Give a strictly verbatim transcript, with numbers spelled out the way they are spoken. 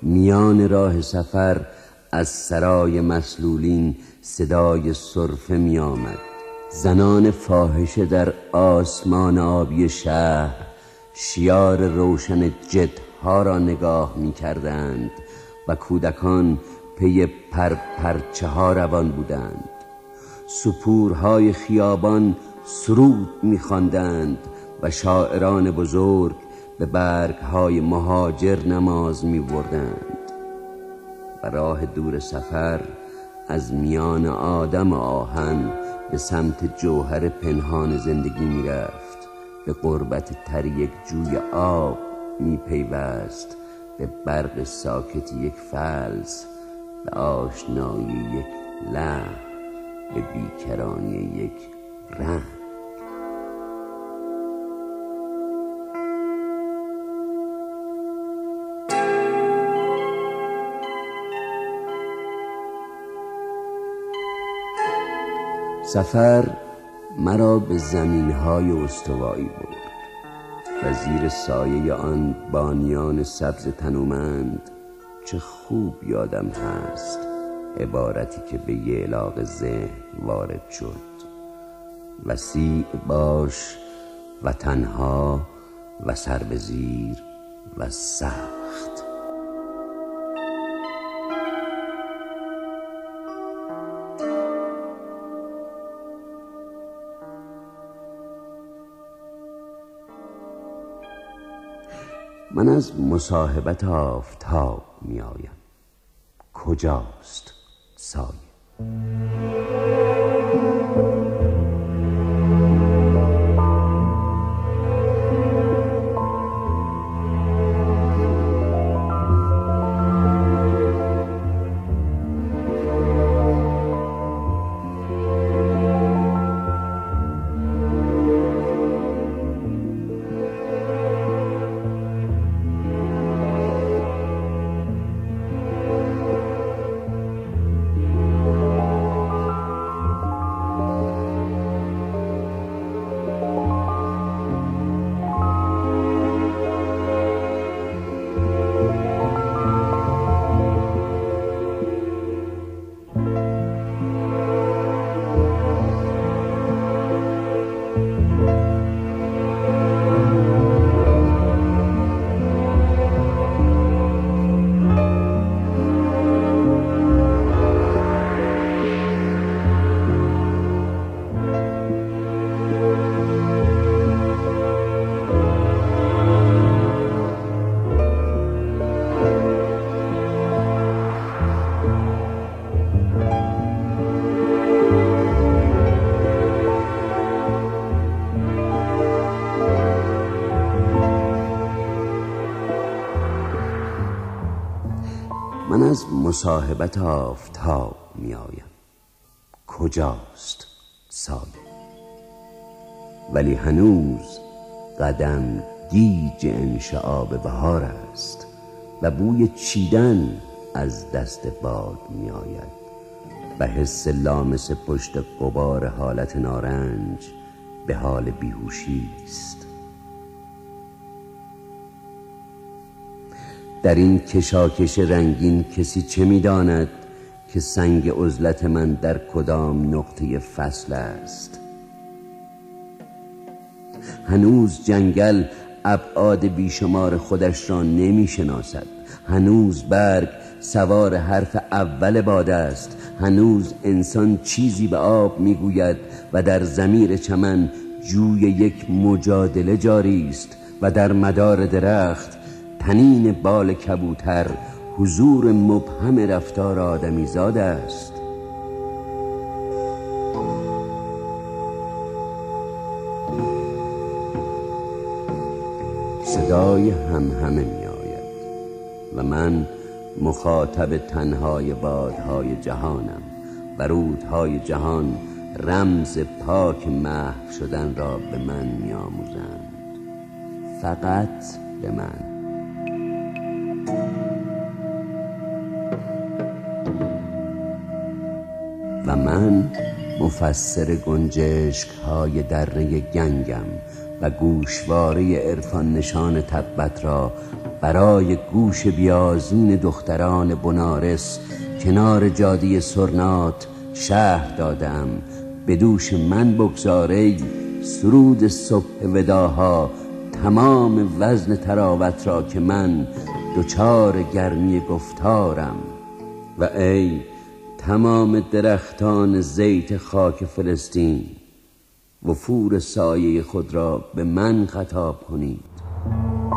میان راه سفر از سرای مسلولین صدای سرفه می آمد. زنان فاحشه در آسمان آبی شهر شیار روشن جتها را نگاه می کردند و کودکان پی پرپرچه ها روان بودند. سپورهای خیابان سرود می خواندند و شاعران بزرگ به برگهای مهاجر نماز می بردند. و راه دور سفر از میان آدم آهن به سمت جوهر پنهان زندگی می رفت. به قربت تر یک جوی آب می پیوست، به برق ساکت یک فلس، به آشنایی یک لحن، به بیکرانی یک رنگ. سفر مرا به زمینهای استوایی برد و زیر سایه آن بانیان سبز تنومند چه خوب یادم هست عبارتی که به یعلاق ذهن وارد شد: وسیع باش و تنها و سر به زیر و سخت. من از مصاحبت آفتاب می آیم. کجاست سایه؟ من از مصاحبت آفتاب می آیم. کجاست سایه؟ ولی هنوز قدم گیج انشعاب بهار است و بوی چیدن از دست باد می آید و حس لامس پشت غبار حالت نارنج به حال بیهوشی است. در این کشاکش رنگین کسی چه می داند که سنگ عزلت من در کدام نقطه فصل است؟ هنوز جنگل ابعاد بیشمار خودش را نمی شناسد. هنوز برگ سوار حرف اول باد است. هنوز انسان چیزی به آب می گوید و در ضمیر چمن جوی یک مجادله جاری است و در مدار درخت تنین بال کبوتر حضور مبهم رفتار آدمی زاد است. صدای همهمه می آید و من مخاطب تنهای بادهای جهانم و رودهای جهان رمز پاک محو شدن را به من می آموزند. فقط به من. و من مفسر گنجشک های دره گنگم و گوشواره عرفان نشان تبت را برای گوش بیازین دختران بنارس کنار جاده سرنات شهر دادم. به دوش من بگذاری سرود صبح وداها تمام وزن تراوت را که من دچار گرمی گفتارم. و ای تمام درختان زیت خاک فلسطین، وفور سایه خود را به من خطاب کنید.